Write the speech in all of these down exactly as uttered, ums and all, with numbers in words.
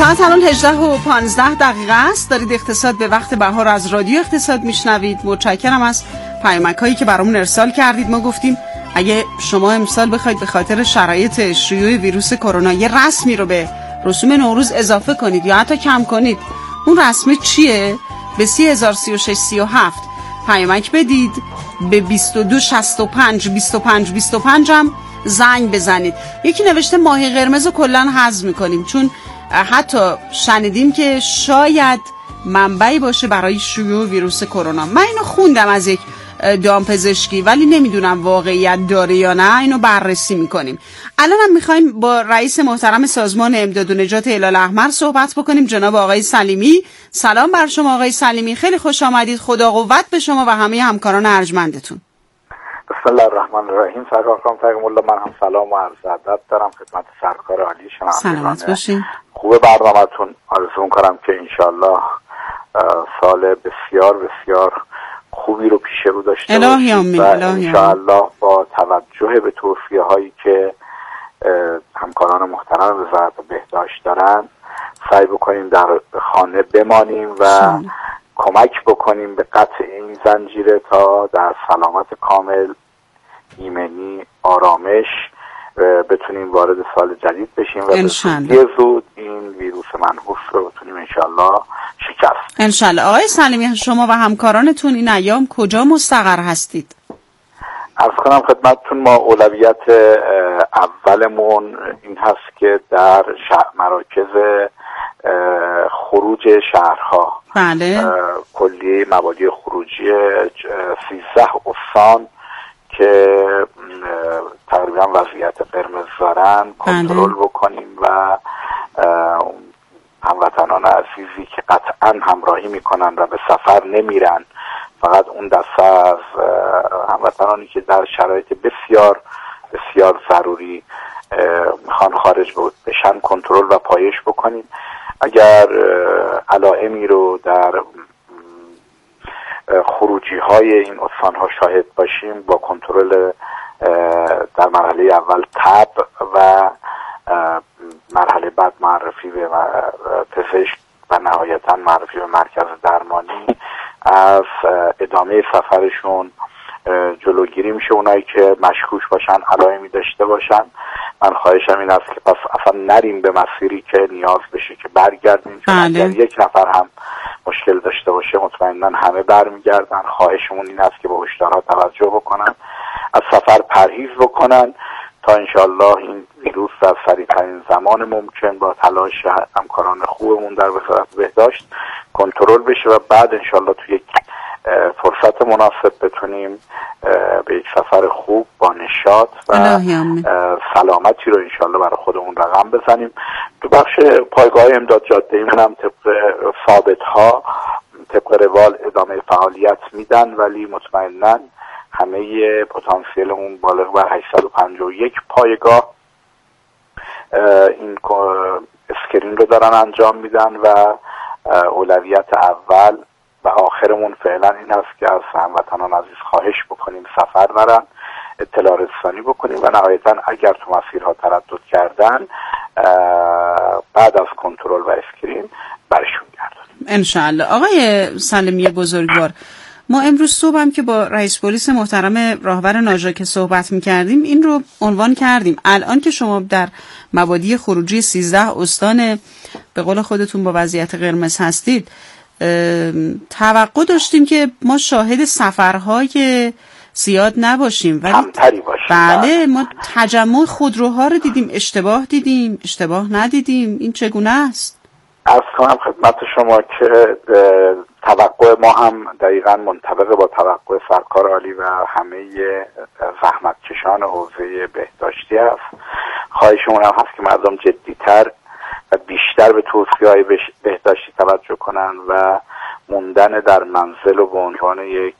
ساعت الان هجده و پانزده دقیقه است. دارید اقتصاد به وقت بهار از رادیو اقتصاد میشنوید. متشکرم از پیامک هایی که برامون ارسال کردید. ما گفتیم اگه شما امسال بخواید به خاطر شرایط شیوع ویروس کرونا یه رسمی رو به رسوم نوروز اضافه کنید یا حتی کم کنید، اون رسم چیه؟ به سی هزار سی و شش سی و هفت پیامک بدید. به بیست و دو شصت و پنج بیست و پنج بیست و پنج هم زنگ بزنید. یکی نوشته ماهی قرمز رو کلن حذف میکنیم چون حتی شنیدیم که شاید منبعی باشه برای شیوع ویروس کرونا. من اینو خوندم از یک دامپزشکی ولی نمیدونم واقعیت داره یا نه. اینو بررسی میکنیم. الان هم میخوایم با رئیس محترم سازمان امداد و نجات هلال احمر صحبت بکنیم، جناب آقای سلیمی. سلام بر شما آقای سلیمی، خیلی خوش آمدید. خدا قوت به شما و همه همکاران ارجمندتون. بسم الله الرحمن الرحیم. سرکار خانم تقیم الله، من هم سلام و عرض ادب دارم خدمت سرکار عالی شما. سلامت باشین. خوب برنامه‌تون. آرزو می‌کنم که انشالله سال بسیار بسیار خوبی رو پیش رو داشته باشید و انشالله با توجه به توصیه هایی که همکاران محترم وزارت بهداشت دارن سعی بکنیم در خانه بمانیم و شان. کمک بکنیم به قطع این زنجیره تا در سلامت کامل، ایمنی، آرامش بتونیم وارد سال جدید بشیم و به زودی زود این ویروس منحوس رو بتونیم انشالله شکست. انشالله. آقای سلیمی، شما و همکارانتون این ایام کجا مستقر هستید؟ عرض کنم خدمتتون ما اولویت اولمون این هست که در مراکز خروج شهرها بله. کلی مبادی خروجی سیزده استان که تقریبا وضعیت قرمز دارن کنترل بکنیم و هموطنان عزیزی که قطعا همراهی میکنن و به سفر نمیرن، فقط اون دسته از هموطنانی که در شرایط بسیار بسیار ضروری میخوان خارج بشن کنترل و پایش بکنیم. اگر علائمی رو در خروجی های این استان ها شاهد باشیم با کنترل در مرحله اول تب و مرحله بعد معرفی به پزشک و نهایتا معرفی به مرکز درمانی از ادامه سفرشون جلوگیری میشه. اونایی که مشکوک باشن، علائمی داشته باشن، من خواهشم این است که پس اصلا نریم به مسیری که نیاز بشه که برگردیم، چون اگر یک نفر هم مشکل داشته باشه مطمئنا همه برمیگردن. خواهشمون این است که به هشدارها توجه بکنن، از سفر پرهیز بکنن تا انشالله این ویروس در سریعترین زمان ممکن با تلاش همکاران خوبمون در وزارت بهداشت کنترل بشه و بعد انشالله تو یک فرصت مناسب بتونیم به یک سفر خوب با نشاط و سلامتی رو انشالله برای خودمون رقم بزنیم. تو بخش پایگاه امداد جاده ایمون هم طبق ثابت ها طبق روال ادامه فعالیت میدن، ولی مطمئناً همه پتانسیلمون بالغ بر هشتصد و پنجاه و یک پایگاه این اسکرین رو دارن انجام میدن و اولویت اول و آخرمون فعلا این است که از هموطنان عزیز خواهش بکنیم سفر نرن، اطلاع رسانی بکنیم و نهایتا اگر تو مسیرها تردد کردن بعد از کنترل و اسکرین برشون گردونیم انشاءالله. آقای سلیمی بزرگوار، ما امروز صبح هم که با رئیس پلیس محترم راهور ناجا که صحبت می‌کردیم این رو عنوان کردیم. الان که شما در مبادی خروجی سیزده استان به قول خودتون با وضعیت قرمز هستید، توقع داشتیم که ما شاهد سفرهای زیاد نباشیم ولی کمتری باشیم. بله، ما تجمع خودروها رو دیدیم. اشتباه دیدیم، اشتباه ندیدیم. این چگونه است؟ عرض کنم خدمت شما که توقع ما هم دقیقاً منطبق با توقع سرکار عالی و همه زحمتکشان حوزه بهداشتی است. خواهشمون هم هست که مردم جدی‌تر و بیشتر به توصیه‌های بهداشتی توجه کنن و موندن در منزل و به عنوان یک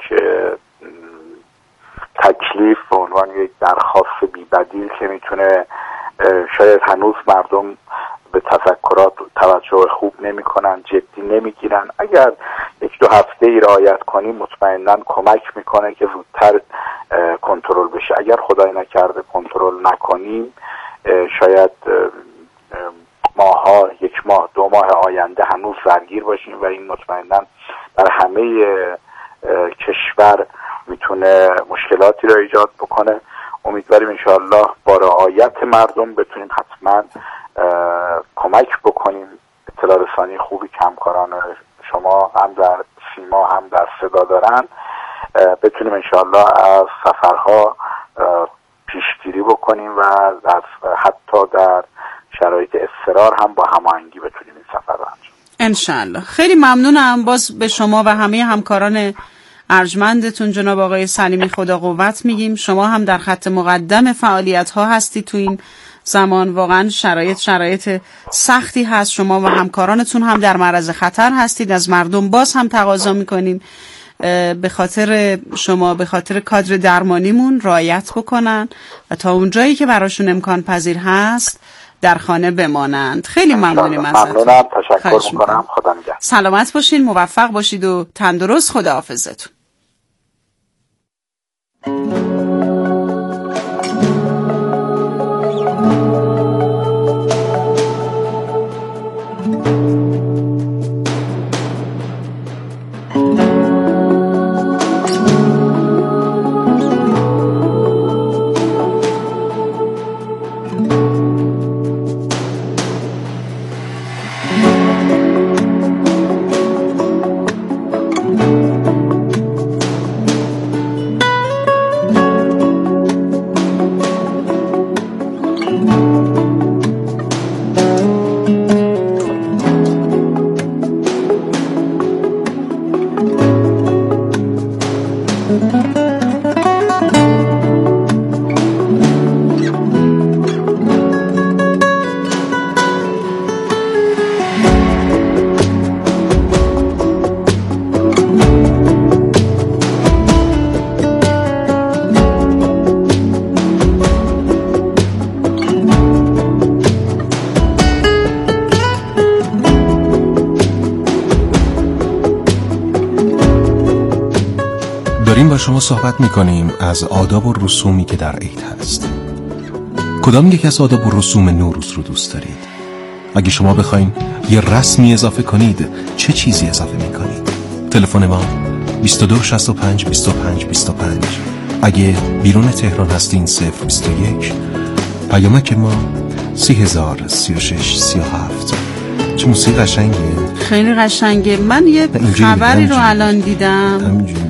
تکلیف، به عنوان یک درخواست بی‌بدیل که میتونه شاید هنوز مردم به تذکرات توجه خوب نمی کنن، جدی نمی گیرن. اگر یک دو هفته ای رعایت کنیم مطمئناً کمک میکنه که زودتر کنترل بشه. اگر خدای نکرده کنترل نکنیم شاید ماها، یک ماه دو ماه آینده هنوز درگیر باشیم و این مطمئناً در همه کشور میتونه مشکلاتی را ایجاد بکنه. امیدواریم انشاءالله با رعایت مردم بتونیم حتما کمک بکنیم. اطلاع رسانی خوبی که همکاران شما هم در سیما هم در صدا دارن بتونیم انشاءالله از سفرها پیشگیری بکنیم و در حتی در شرایط اضطرار هم با هماهنگی بتونیم این سفر رو انجام. انشاءالله. خیلی ممنونم باز به شما و همه همکاران ارجمندتون جناب آقای سلیمی خدا قوت میگیم. شما هم در خط مقدم فعالیت ها هستی تو این زمان، واقعا شرایط شرایط سختی هست، شما و همکارانتون هم در معرض خطر هستید. از مردم باز هم تقاضا میکنیم به خاطر شما، به خاطر کادر درمانیمون رعایت بکنن و تا اونجایی که براشون امکان پذیر هست در خانه بمانند. خیلی ممنونیم ازتون. ممنونم، تشکر میکنم. خدا نگهدار. سلامت باشین، موفق باشید و تندرست. خداحافظتون. با شما صحبت میکنیم از آداب و رسومی که در عید هست. کدام یک از آداب و رسوم نوروز رو دوست دارید؟ اگه شما بخواین یه رسمی اضافه کنید چه چیزی اضافه میکنید؟ تلفن ما بیست و دو شصت و پنج بیست و پنج بیست و پنج. اگه بیرون تهران هستین صفر بیست و یک. پیامک ما سی هزار سی و شش سی و هفت. چه موسیقی قشنگه. خیلی قشنگه. من یه خبری رو الان دیدم همینجوری.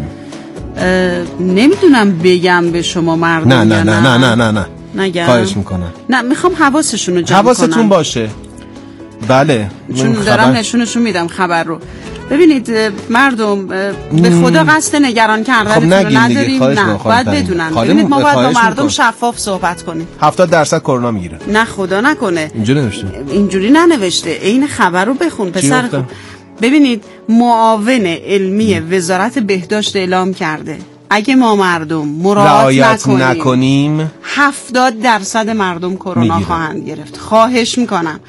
نمیدونم بگم به شما مردم نه نه نه نه نه نه نه نگم. خواهش میکنم. نه میخوام حواسشون رو جمع کنم. حواستون باشه. بله چون دارم خبر... نشونشون میدم خبر رو. ببینید مردم به خدا قصد نگران کردنتون خب رو نداریم. نه باید بدونن. ببینید ما باید با مردم شفاف صحبت کنیم. هفتاد درصد کرونا میگیره. نه خدا نکنه. اینجوری نوشته. اینجوری ننوشته. این خبر رو بخون پسر. ببینید معاون علمی وزارت بهداشت اعلام کرده اگه ما مردم مراعات نکنیم, نکنیم هفتاد درصد مردم کرونا خواهند گرفت. خواهش میکنم.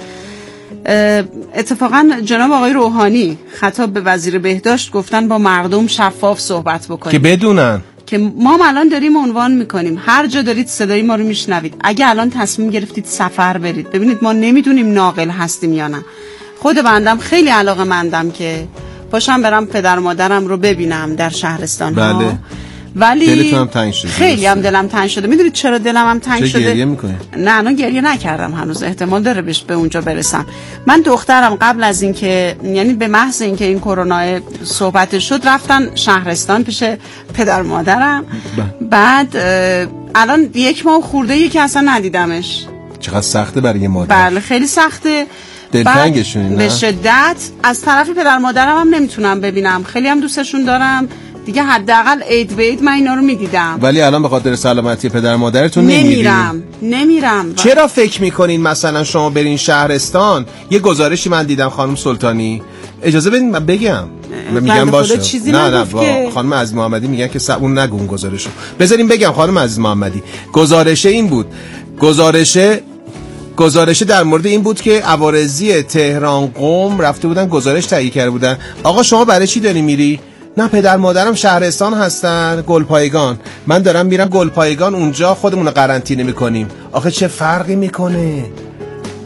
اتفاقا جناب آقای روحانی خطاب به وزیر بهداشت گفتن با مردم شفاف صحبت بکنیم که بدونن که ما الان داریم عنوان میکنیم. هر جا دارید صدای ما رو میشنوید. اگه الان تصمیم گرفتید سفر برید، ببینید ما نمیدونیم ناقل هستیم یا نه. خود بندم خیلی علاقه‌مندم که پاشم برم پدر مادرم رو ببینم در شهرستان ها. بله. ولی هم تنگ شده. خیلی هم دلم تنگ شده. میدونید چرا دلم هم تنگ شده؟ گریه میکنی؟ نه نه گریه نکردم هنوز. احتمال داره بهش به اونجا برسم. من دخترم قبل از این که یعنی به محض اینکه این کرونا صحبت شد رفتن شهرستان پیش پدر مادرم. ب... بعد الان یک ماه خورده یکی اصلا ندیدمش. چقدر سخته برای مادر. بله خیلی سخته. دلتنگشونی نه؟ به شدت. از طرف پدر مادرم هم نمیتونم ببینم. خیلی هم دوستشون دارم. دیگه حداقل عید به عید من اینا رو میدیدم. ولی الان به خاطر سلامتی پدر مادرتون نمیرم. نمیرم. چرا فکر میکنین مثلا شما برین شهرستان؟ یه گزارشی من دیدم خانم سلطانی، اجازه بدین من بگم. میگم باشه. نه نه با خانم عزیز محمدی میگن که اون نگو اون گزارشو. بذارین بگم خانم عزیز محمدی. گزارش این بود. گزارش گزارش در مورد این بود که عوارضی تهران قم رفته بودن گزارش تهیه کرده بودن. آقا شما برای چی داری میری؟ نه پدر مادرم شهرستان هستن گلپایگان، من دارم میرم گلپایگان، اونجا خودمون رو قرنطینه میکنیم. آخه چه فرقی میکنه؟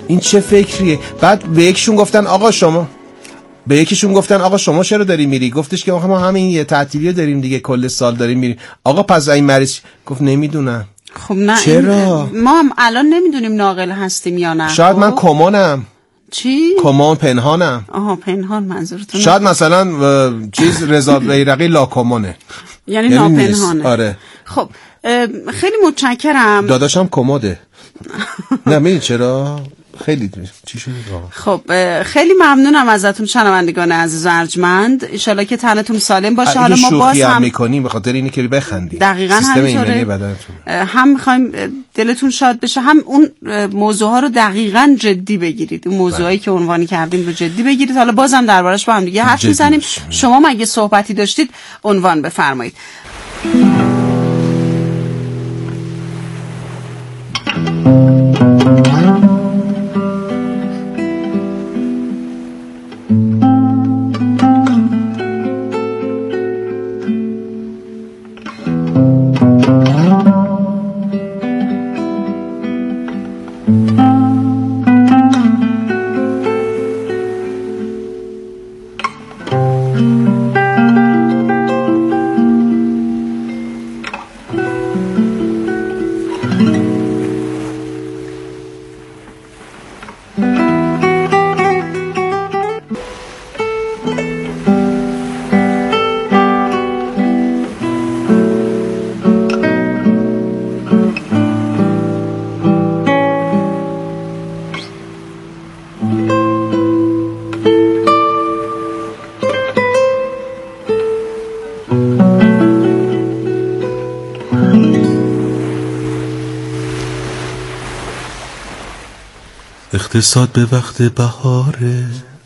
این چه فکریه؟ بعد به یکشون گفتن آقا شما به یکیشون گفتن آقا شما چرا داری میری؟ گفتش که ما همین یه تعطیلی داریم دیگه، کل سال داریم میریم. آقا پس این مریض گفت نمیدونم. خب نه چرا؟ ما هم الان نمیدونیم ناقل هستیم یا نه. شاید من کمانم. چی؟ کمان پنهانم. آها پنهان منظورتون؟ شاید مثلا چیز رضا بیرقی لا کمانه، یعنی ناپنهانه. آره. خب خیلی متشکرم. داداشم کماده. نه میدونی چرا؟ خیلی چی شد؟ خب خیلی ممنونم ازتون شنوندگان عزیز و ارجمند. ان شاءالله که تنتون سالم باشه. حالا ما باز هم میکنیم به خاطر اینه که بخندیم. دقیقاً همینطوره. هم میخوایم دلتون شاد بشه، هم اون موضوع ها رو دقیقاً جدی بگیرید. اون موضوعایی که عنوانی کردیم رو جدی بگیرید. حالا بازم دربارش با هم دیگه حرف میزنیم. شما مگه صحبتی داشتید عنوان بفرمایید. اقتصاد به وقت بهاره.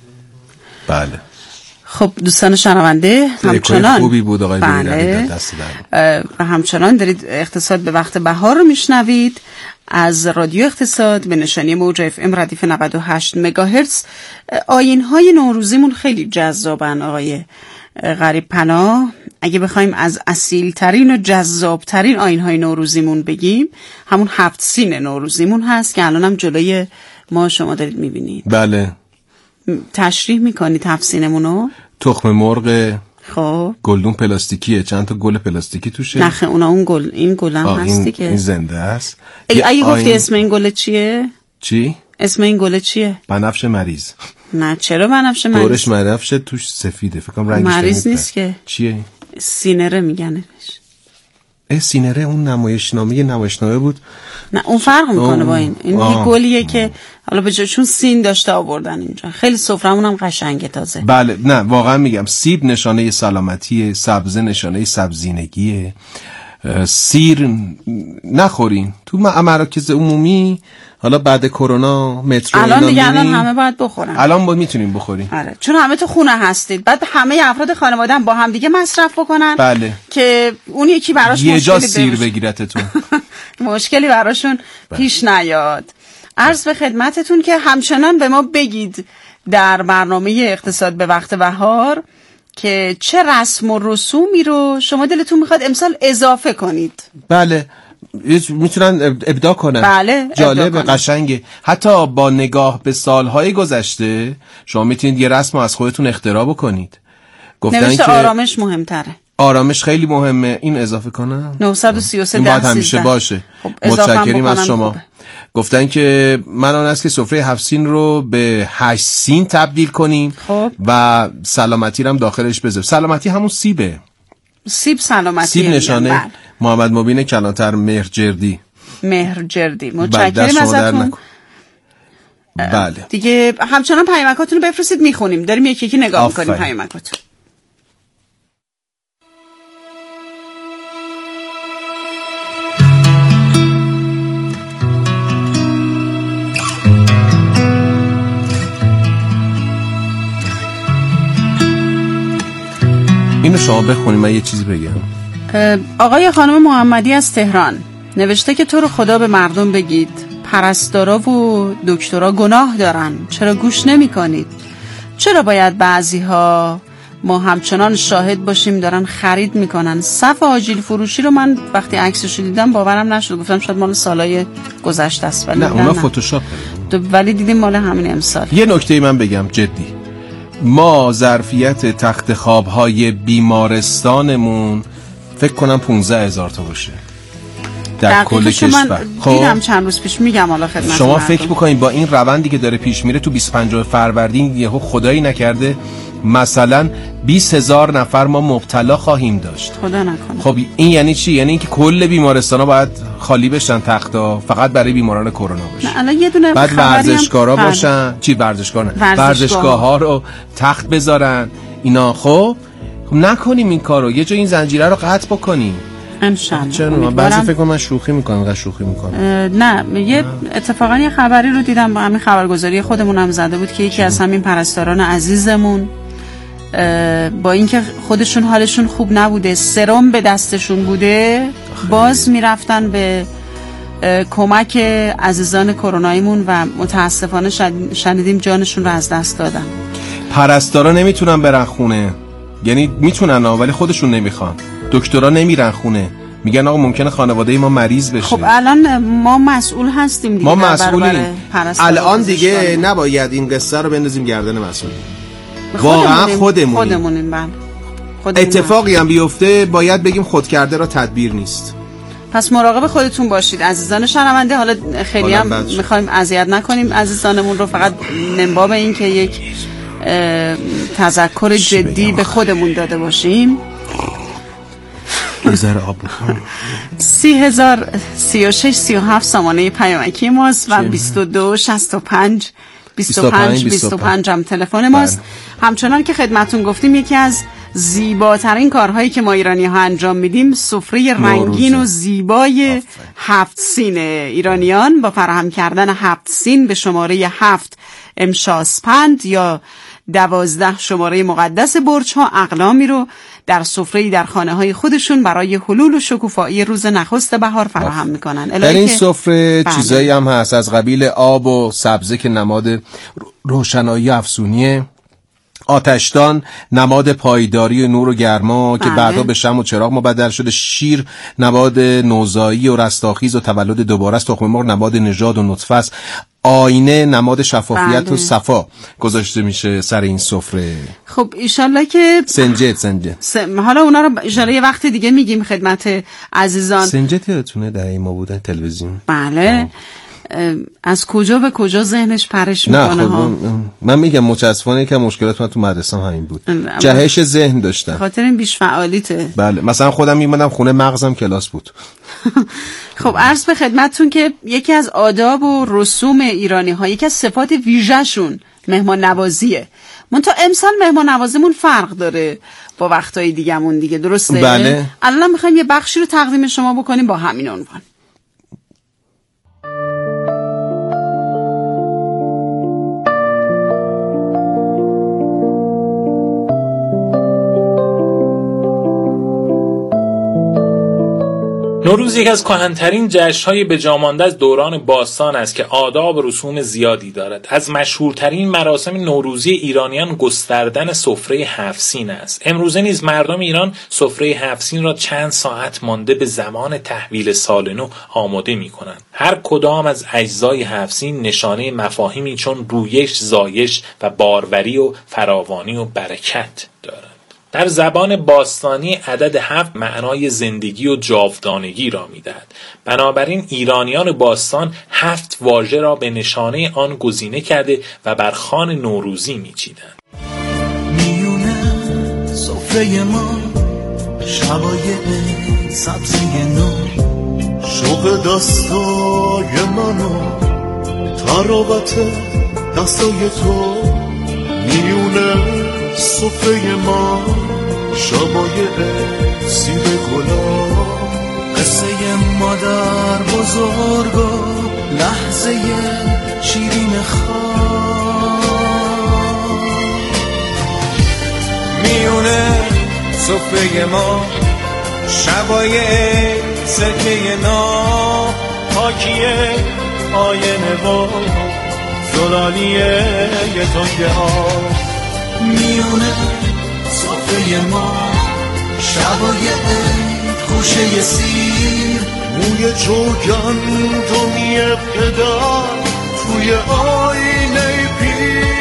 بله. خب دوستان شنونده همچنان خوبی بود آقای بله. و همچنان دارید اقتصاد به وقت بهار رو میشنوید از رادیو اقتصاد به نشانی موج اف ام ردیف نود و هشت مگاهرتز. آیین‌های نوروزیمون خیلی جذابن آقای غریب پناه. اگه بخوایم از اصیل ترین و جذاب ترین آیین‌های نوروزیمون بگیم، همون هفت سین نوروزیمون هست که الان هم جلوی ما شما دارید میبینید. بله. تشریح میکنید هفت سینمونو؟ تخم مرغ. خب گلدون پلاستیکیه، چند تا گل پلاستیکی توشه. نخه اونا اون گل، این گل هم هستی که این زنده است. ای اگه گفتی آین... اسم این گل چیه؟ چی؟ اسم این گل چیه؟ بنفش مریض. نه چرا بنفش مریض؟ دورش بنفش توش سفیده، فکر کنم رنگش مریض نیست که. چیه؟ سینره میگنش. اه سینره اون نمایشنامه نمایشنامه بود. نه اون فرق میکنه با این. این یه گلیه که حالا به چون سین داشته آوردن اینجا. خیلی سفرمون هم قشنگه تازه. بله نه واقعا میگم سیب نشانه سلامتیه، سبزه نشانه سبزینگیه. سیر نخورین تو مراکز عمومی. حالا بعد کرونا مترو الان دیگه الان همه باید بخورن. الان با میتونیم بخوریم. آره چون همه تو خونه هستید. بعد همه افراد خانواده هم با هم دیگه مصرف بکنن. بله. که اون یکی براش یه مشکلی جا سیر بگیرتتون. مشکلی براشون پیش نیاد. عرض به خدمتتون که همچنان به ما بگید در برنامه اقتصاد به وقت بهار که چه رسم و رسومی رو شما دلتون میخواد امسال اضافه کنید. بله میتونن ابداع کنن. بله جالب قشنگه. حتی با نگاه به سالهای گذشته شما میتونید یه رسم از خودتون اختراع بکنید. گفتن نوشته که آرامش مهمتره. آرامش خیلی مهمه. این اضافه کنم نهصد و سی و سه این باید همیشه باشه. خب متشکریم از شما. خوبه. گفتن که من آن است که سفره هفت سین رو به هشت سین تبدیل کنیم. خب. و سلامتی رو هم داخلش بذاریم. سلامتی همون سیبه. سیب سلامتی. سیب نشانه بله. محمد مبین کلانتر مهرجردی. مهرجردی متشکریم ازتون. بله. دیگه همچنان پیامکاتون رو بفرستید میخونیم. داریم یکی یکی نگاه می‌کنیم پیامکاتون. اینو شما بخونید من یه چیزی بگم. آقای خانم محمدی از تهران نوشته که تو رو خدا به مردم بگید پرستارا و دکترا گناه دارن، چرا گوش نمی کنید؟ چرا باید بعضی ها ما همچنان شاهد باشیم دارن خرید میکنن. صف آجیل فروشی رو من وقتی عکسش رو دیدم باورم نشد، گفتم شاید مال سالهای گذشته است، ولی نه اونا فتوشاپ، ولی دیدیم مال همین امسال. یه نکته من بگم جدی، ما ظرفیت تخت خواب‌های بیمارستانمون فکر کنم پانزده هزار تا باشه در کل کشور. خب دیدم چند روز پیش، میگم حالا خدمت شما فکر بکنید با این روندی که داره پیش میره تو بیست و پنج فروردین یهو خدایی نکرده مثلا بیست هزار نفر ما مبتلا خواهیم داشت. خدا نکنه. خب این یعنی چی؟ یعنی اینکه کل بیمارستانا باید خالی بشن، تختا فقط برای بیماران کرونا باشه. الان یه دونه بعد ورزشکارا باشن، چی ورزشکار نه ورزشگاه ها رو تخت بذارن اینا. خب خب نکنیم این کارو، یه جا این زنجیره رو قطع بکنیم انشالله. چرا بعضی فکر کنم من شوخی میکنم، قشنگ شوخی میکنم. نه یه اتفاقا یه خبری رو دیدم با همین خبرگزاری خودمون هم زده بود که یکی از همین پرستاران عزیزمون با اینکه خودشون حالشون خوب نبوده، سرم به دستشون بوده، باز میرفتن به کمک عزیزان کروناییمون و متاسفانه شنیدیم جانشون رو از دست دادن. پرستارا نمیتونن برن خونه، یعنی میتونن ولی خودشون نمیخوان. دکترا نمیرن خونه، میگن آقا ممکنه خانواده ما مریض بشه. خب الان ما مسئول هستیم دیگه، ما مسئولیم الان دیگه، نباید این قصه رو بندازیم گردن مسئولین. واقعا خودمونیم خودمونیم بله. اتفاقی هم بیفته باید بگیم خود کرده را تدبیر نیست. پس مراقب خودتون باشید عزیزان شنونده. حالا خیلی هم میخوایم اذیت نکنیم عزیزانمون رو، فقط منباب این که یک تذکر جدی به خودمون داده باشیم. نظر آب سی هزار سی و شش سی و هفت سامانه پیامکی ماست و بیست و دو شصت و پنج بیست و پنج بیست و پنج هم تلفن ماست. همچنان که خدمتون گفتیم یکی از زیباترین کارهایی که ما ایرانی ها انجام میدیم سفره رنگین و زیبای هفت سین ایرانیان با فراهم کردن هفت سین به شماره هفت امشاسپند یا دوازده شماره مقدس برج ها اقلامی رو در سفره‌ای در خانه های خودشون برای حلول و شکوفایی روز نخست بهار فراهم میکنن. در این سفره چیزایی هم هست از قبیل آب و سبزه که نماد روشنایی افسونیه، آتشدان نماد پایداری و نور و گرما که بعدا به شمع و چراغ مبدل شده، شیر نماد نوزایی و رستاخیز و تولد دوباره است، تخم مرغ نماد نژاد و نطفه است، آینه نماد شفافیت بله. و صفا گذاشته میشه سر این سفره. خب ایشالله که سنجت سنجت س... حالا اونا رو ایشالله یه وقت دیگه میگیم خدمت عزیزان. سنجت یادتونه دهه ما بودن تلویزیون؟ بله آه. از کجا به کجا ذهنش پرش میکنه ها. من میگم متاسفانه یکم مشکلات من تو مدرسه هم همین بود، جهش ذهن داشتم خاطر این بیش فعالیته. بله مثلا خودم میمدم خونه مغزم کلاس بود. خب عرض به خدمتتون که یکی از آداب و رسوم ایرانی ها، یکی از صفات ویژه شون مهمان نوازیه. من تا امسال مهمان نوازیمون فرق داره با وقتای دیگه‌مون دیگه، درسته؟ بله. الان میخوایم یه بخشی رو تقدیم شما بکنیم با همین عنوان. نوروز یک از کهن‌ترین جشن‌های بجامانده از دوران باستان است که آداب و رسوم زیادی دارد. از مشهورترین مراسم نوروزی ایرانیان گستردن سفره هفت سین است. امروزه نیز مردم ایران سفره هفت سین را چند ساعت مانده به زمان تحویل سال نو آماده می‌کنند. هر کدام از اجزای هفت سین نشانه مفاهیمی چون رویش، زایش و باروری و فراوانی و برکت دارد. در زبان باستانی عدد هفت معنای زندگی و جاودانگی را می‌دهد. بنابراین ایرانیان باستان هفت واژه را به نشانه آن گزینه کرده و بر خوان نوروزی می‌چیدند. میونه سفره ما شبای سبزی نو، شوق دستای منو تراوت دستای تو، میونه سفره ما شبای سیب گلاب، قصه مادر بزرگا لحظه شیرین خواب، میونه سفره ما شبای سرکه ناب، پاکیه آینه و زلالیه یه تنگ آب، میونه سفره ما شبای عید خوشه سیر موی چوگندمی پدر توی آینه پیر.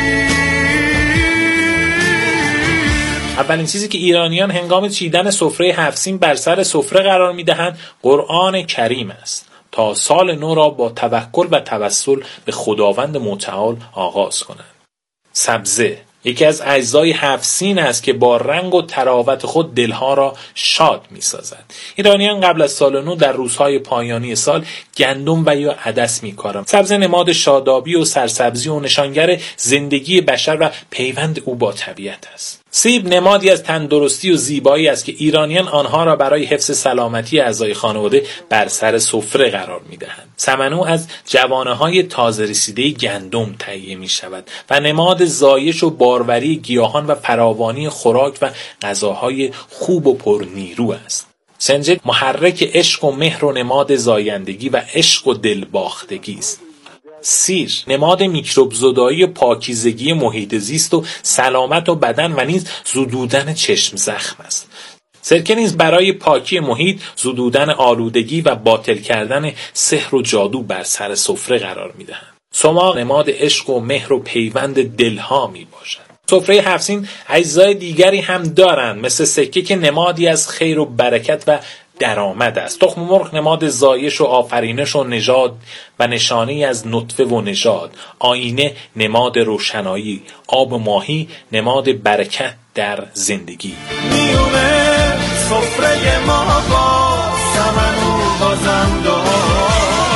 اولین چیزی که ایرانیان هنگام چیدن سفره هفت سین بر سر سفره قرار میدهند قرآن کریم است تا سال نو را با توکل و توسل به خداوند متعال آغاز کنند. سبزه یکی از اجزای هفت سین است که با رنگ و تراوت خود دلها را شاد می سازد. ایرانیان قبل از سال نو در روزهای پایانی سال گندم و یا عدس می کارند. سبزه نماد شادابی و سرسبزی و نشانگر زندگی بشر و پیوند او با طبیعت است. سیب نمادی از تندرستی و زیبایی است که ایرانیان آنها را برای حفظ سلامتی اعضای خانواده بر سر سفره قرار می‌دهند. سمنو از جوانه‌های تازه رسیده گندم تهیه می‌شود و نماد زایش و باروری گیاهان و فراوانی خوراک و غذاهای خوب و پرنیرو است. سنجد محرک عشق و مهر و نماد زایندگی و عشق و دلباختگی است. سیر نماد میکروب زدایی و پاکیزگی محیط زیست و سلامت و بدن و نیز زدودن چشم زخم است. سرکه نیز برای پاکی محیط، زدودن آلودگی و باطل کردن سحر و جادو بر سر سفره قرار می‌دهند. سماق نماد عشق و مهر و پیوند دلها میباشد. سفره هفت سین اجزای دیگری هم دارند، مثل سکه که نمادی از خیر و برکت و درآمد است. تخم مرغ نماد زایش و آفرینش و نژاد و نشانی از نطفه و نژاد. آینه نماد روشنایی. آب ماهی نماد برکت در زندگی. میونه سفره ما با سمنو بازم دعا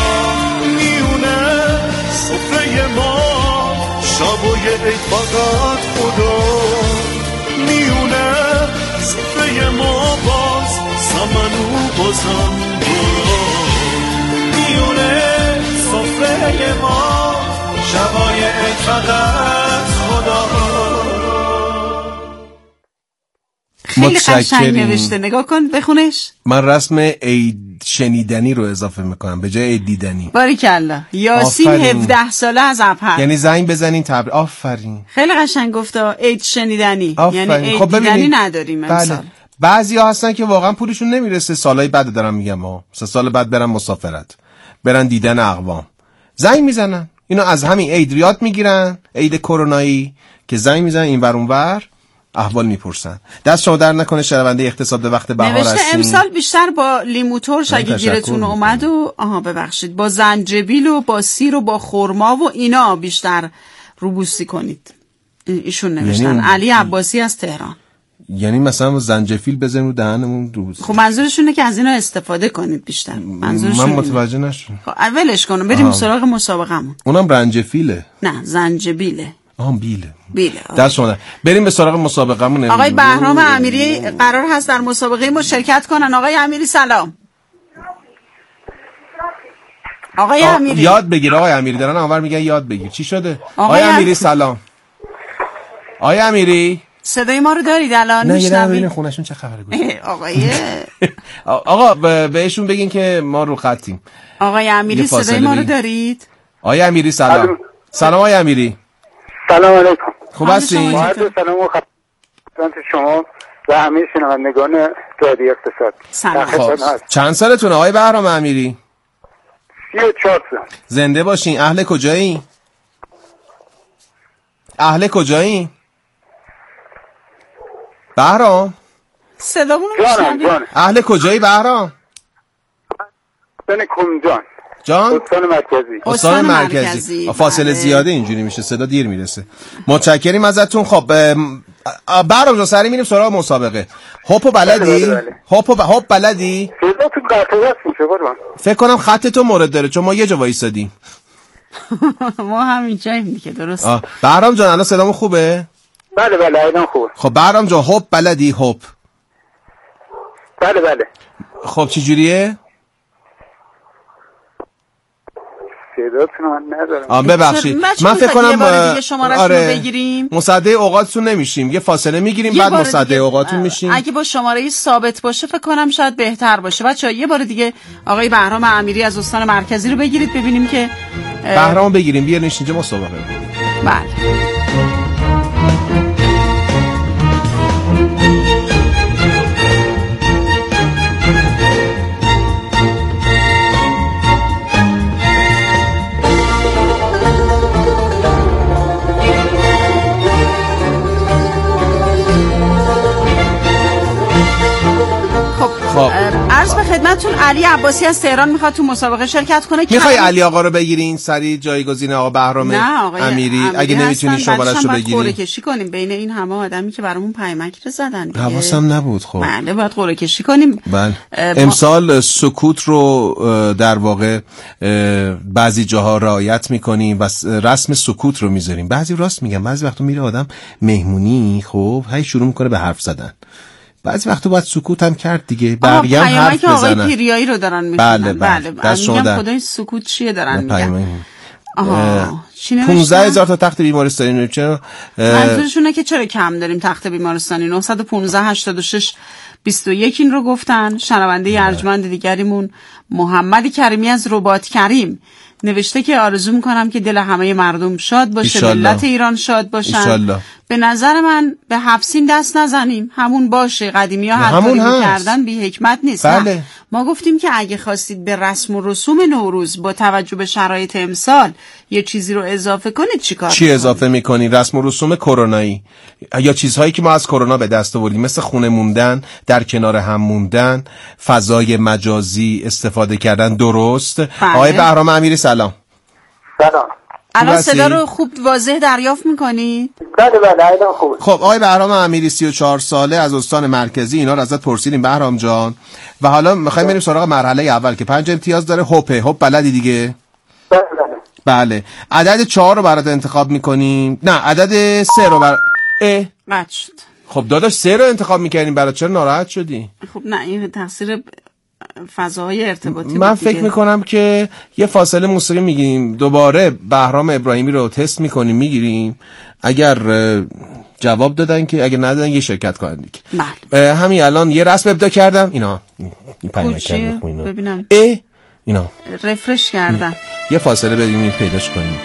میونه سفره ما شبای عید فقط خدا میونه سفره ما باز سمنو بازم دعا میونه سفره ما شبای عید فقط خدا. خیلی قشنگ نوشته، نگاه کن بخونش. من رسم عید شنیدنی رو اضافه میکنم به جای عید دیدنی. باریکلا. یاسین هفده ساله از ابهر، یعنی زنگ بزنین تبر. آفرین، خیلی قشنگ گفتا. عید شنیدنی آفرین. یعنی عید خب دیدنی نداریم امسال. بله. بعضی ها هستن که واقعا پولشون نمیرسه، سالهای بعد دارم میگم ها، سه سال بعد برن مسافرت، برن دیدن اقوام، زنگ میزنن. اینو از همین عید یاد میگیرن، عید کرونایی، که زنگ میزنن اینور اونور احوال میپرسن. دست شما در نکنه شنونده اقتصاد به وقت بهار هستین. نوشته امسال بیشتر با لیمو ترش اگه گیرتون اومد و آها ببخشید با زنجبیل و با سیر و با خرما و اینا بیشتر روبوسی کنید. ایشون نوشتن. یعنی علی عباسی از تهران. یعنی مثلا زنجفیل بزنیم رو دهنمون روز. خب منظورشونه که از اینا استفاده کنید بیشتر. منظورشون من متوجه نشدم. خب اولش کنم بریم سراغ مسابقه‌مون. اونم رنجفیله. نه زنجبیله. آها بیله. بیله. دست شما. بریم به سراغ مسابقه‌مون. آقای بهرام امیری قرار هست در مسابقه ما شرکت کنن. آقای امیری سلام. آقای آ... امیری یاد بگیر. آقای امیری دارن اونور میگن یاد بگیر. چی شده؟ آقای, آقای امیری سلام. آقای امیری صدای ما رو دارید الان؟ نه یه ببینین خونشون چه خبره گوش. آقای آقا بهشون بگین که ما رو خطیم. آقای امیری صدای ما رو دارید؟ آقای امیری سلام. سلام آقای امیری. سلام علیکم. خوب هستین؟ با عرض سلام و خدمت شما و همه شنوندگان رادیو اقتصاد. سلام. خب. چند سالتونه آقای بهرام امیری؟ سی و چهار سال. زنده باشین. اهل کجایی؟ اهل کجایی؟ بهرام صدامون رو میشنوید؟ اهل کجایی بهرام؟ استان کمجان. جان؟ استان مرکزی. استان مرکزی. فاصله بله. زیاده اینجوری میشه، صدا دیر میرسه. متشکریم ازتون. خب بهرام جان سری میریم سراغ مسابقه. هاپو بلدی؟ هاپو هاپ بلدی؟ صداتون قطع وصل میشه قربان. فکر کنم خط تو مورد داره چون ما یه جا وایسادیم. ما همین جاییم دیگه درست. بهرام جان الان صدامون خوبه؟ بله بله الان خوبه. خب بهرام جان هاپ بلدی؟ هاپ. بله بله. خب چه جوریه؟ صداتون من ندارم. آ ببخشید. من فکر کنم آره بگیریم. مصدق اوقاتتون نمیشیم. یه فاصله میگیریم بعد مصدق اوقاتون میشیم. اگه با شماره ثابت باشه فکر کنم شاید بهتر باشه. بچه‌ها یه بار دیگه آقای بهرام امیری از استان مرکزی رو بگیرید ببینیم که بهرام بگیریم بیارینش اینجا مسابقه. بله. خب عرض به خدمتتون علی عباسی از تهران میخواد تو مسابقه شرکت کنه. میخوای علی آقا رو بگیرین سریع جایگزین آقا بهرام امیری, امیری اگه نمیتونی شماره‌شو بگیری. قرعه کشی کنیم بین این همه آدمی که برامون پیامک رو زدن. حواسم نبود. خب بله باید قرعه کشی کنیم. بله. امسال سکوت رو در واقع بعضی جاها رعایت میکنیم و رسم سکوت رو میذاریم. بعضی راست میگن، بعضی وقتا میره آدم مهمونی خب هی شروع میکنه به حرف زدن، بعضی وقتا باید سکوت هم کرد دیگه. بقیه هم حرف بزنن. آقای پیریایی رو دارن میخونن. بله بله, بله. میگم خدای سکوت چیه دارن میگن. پونزده هزار تا تخت بیمارستانی. چرا منظورشونه که چرا کم داریم تخت بیمارستانی؟ نهصد و پانزده هشتاد و شش بیست و یک این رو گفتن. شنونده ارجمند دیگریمون محمد کریمی از رباط کریم نوشته که آرزو میکنم که دل همه مردم شاد باشه، ملت ایران شاد باشن. ایشالله. به نظر من به حفصین دست نزنیم، همون باشه. قدیمی ها حتی میکردن بی حکمت نیست. بله. ما گفتیم که اگه خواستید به رسم و رسوم نوروز با توجه به شرایط امسال یه چیزی رو اضافه کنید چیکار چی اضافه میکنید؟ رسم و رسوم کرونایی یا چیزهایی که ما از کرونا به دست آوردیم، مثل خونه موندن، در کنار هم موندن، فضای مجازی استفاده کردن. درست. بله. آقای بهرام امیری سلام. سلام. الان صدا رو خوب واضح دریافت میکنی؟ بله بله الان خوب. خب آقای بهرام امیری سی و چهار ساله از استان مرکزی، اینا رو ازت پرسیدیم بهرام جان و حالا میخوایم بریم سراغ مرحله اول که پنج امتیاز داره. هوپه هوپ بلدی دیگه؟ بله بله. بله. عدد چهار رو برات انتخاب میکنیم. نه عدد سه رو بر اه قطع شد. خب داداش سه رو انتخاب میکردیم، برات چرا ناراحت شدی؟ خب نه این تقصیر فضاهای ارتباطی. من فکر میکنم که یه فاصله موسیقی میگیریم، دوباره بهرام ابراهیمی رو تست میکنیم میگیریم، اگر جواب دادن که، اگر ندادن یه شرکت کنن دیگه. بله. همین الان یه رسم ابدا کردم. اینا این پیامک ببینم ای اینا رفرش کردم. یه فاصله بدیم پیداش کنیم.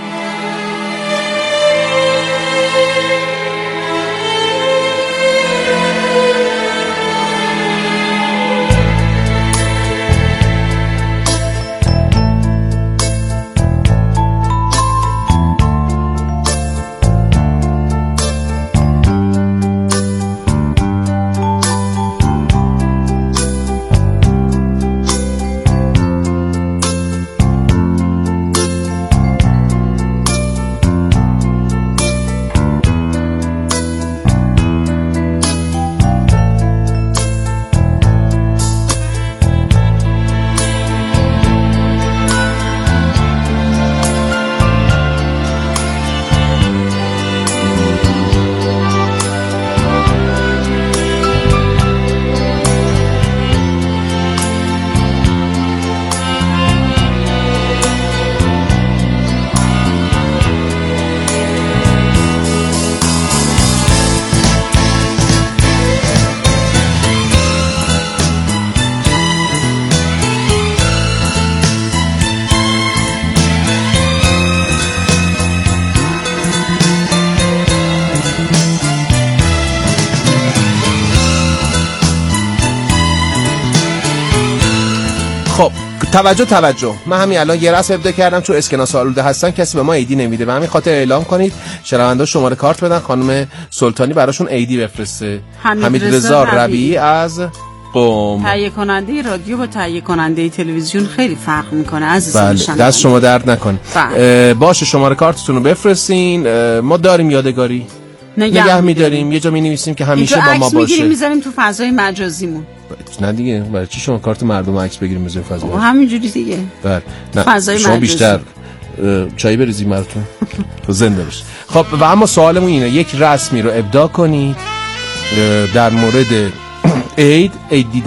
خب توجه توجه من همین الان یه رسم ابدا کردم، چون اسکناس آلوده هستن کسی به ما ایدی نمیده، به همین خاطر اعلام کنید شنوندا شماره کارت بدن، خانم سلطانی براشون ایدی بفرسته. حمید رضا ربیعی از قم. تهیه کننده رادیو با تهیه کننده تلویزیون خیلی فرق میکنه عزیزان. بله دست شما درد نکنه. باشه شماره کارتتون رو بفرستین. ما داریم یادگاری نگه, نگه می‌داریم، یه جا می‌نویسیم که همیشه با ما باشه. عکس می‌گیریم می‌ذاریم تو فضای مجازیمون. نه دیگه برای چی شما کارت مردم عکس بگیریم بذاریم فضای مجازی؟ همینجوری دیگه. بله نه فضای شما مجازی. بیشتر چای بریزیم براتون تو زنده بشه. خب و اما سوالمون اینه، یک رسمی رو ابداع کنید در مورد عید عید